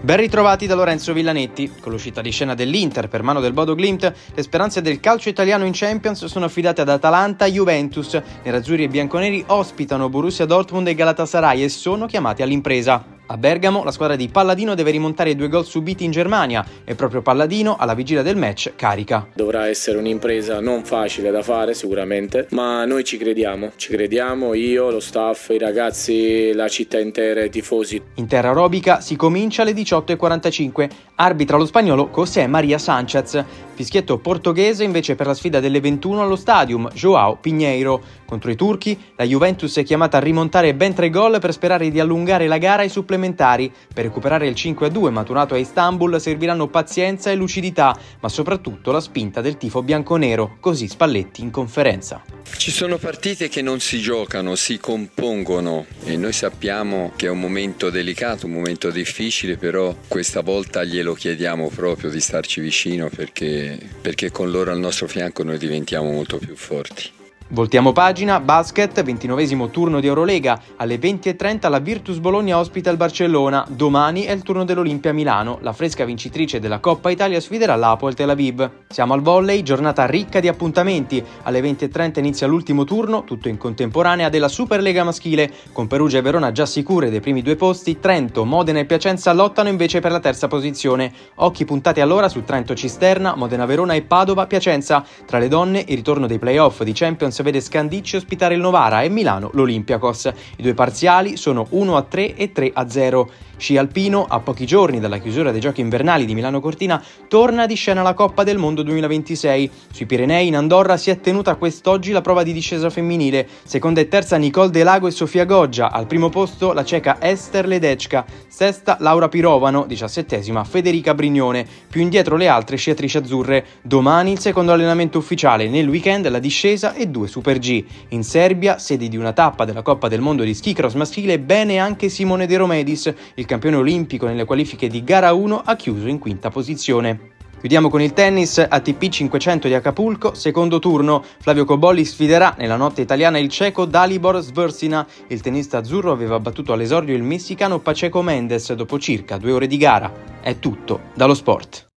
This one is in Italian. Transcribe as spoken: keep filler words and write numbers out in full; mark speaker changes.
Speaker 1: Ben ritrovati da Lorenzo Villanetti. Con l'uscita di scena dell'Inter per mano del Bodo Glimt, le speranze del calcio italiano in Champions sono affidate ad Atalanta e Juventus. Nerazzurri e bianconeri ospitano Borussia Dortmund e Galatasaray e sono chiamati all'impresa. A Bergamo la squadra di Palladino deve rimontare i due gol subiti in Germania e proprio Palladino, alla vigilia del match, carica.
Speaker 2: Dovrà essere un'impresa non facile da fare sicuramente, ma noi ci crediamo, ci crediamo io, lo staff, i ragazzi, la città intera, i tifosi.
Speaker 1: In terra arobica si comincia alle diciotto e quarantacinque, arbitra lo spagnolo José María Sánchez. Fischietto portoghese invece per la sfida delle ventuno allo Stadium, João Pinheiro. Contro i turchi, la Juventus è chiamata a rimontare ben tre gol per sperare di allungare la gara ai supplementari. Per recuperare il cinque a due maturato a Istanbul serviranno pazienza e lucidità, ma soprattutto la spinta del tifo bianconero, così Spalletti in conferenza.
Speaker 3: Ci sono partite che non si giocano, si compongono e noi sappiamo che è un momento delicato, un momento difficile, però questa volta glielo chiediamo proprio di starci vicino perché, perché con loro al nostro fianco noi diventiamo molto più forti.
Speaker 1: Voltiamo pagina, basket, ventinovesimo turno di Eurolega, alle venti e trenta la Virtus Bologna ospita il Barcellona, domani è il turno dell'Olimpia Milano, la fresca vincitrice della Coppa Italia sfiderà l'Apoel Tel Aviv. Siamo al volley, giornata ricca di appuntamenti, alle venti e trenta inizia l'ultimo turno, tutto in contemporanea, della Superlega maschile, con Perugia e Verona già sicure dei primi due posti, Trento, Modena e Piacenza lottano invece per la terza posizione. Occhi puntati allora su Trento Cisterna, Modena Verona e Padova Piacenza. Tra le donne il ritorno dei playoff di Champions vede Scandicci ospitare il Novara e Milano l'Olympiakos. I due parziali sono uno a tre e tre a zero. Sci alpino, a pochi giorni dalla chiusura dei giochi invernali di Milano Cortina, torna di scena la Coppa del Mondo duemilaventisei. Sui Pirenei in Andorra si è tenuta quest'oggi la prova di discesa femminile. Seconda e terza Nicole Delago e Sofia Goggia, al primo posto la ceca Ester Ledecka, sesta Laura Pirovano, diciassettesima Federica Brignone, più indietro le altre sciatrici azzurre. Domani il secondo allenamento ufficiale, nel weekend la discesa e due Super G. In Serbia, sede di una tappa della Coppa del Mondo di ski cross maschile, bene anche Simone De Romedis, il campione olimpico nelle qualifiche di gara uno, ha chiuso in quinta posizione. Chiudiamo con il tennis, A T P cinquecento di Acapulco, secondo turno. Flavio Cobolli sfiderà nella notte italiana il ceco Dalibor Svrsina. Il tennista azzurro aveva battuto all'esordio il messicano Pacheco Mendes dopo circa due ore di gara. È tutto dallo sport.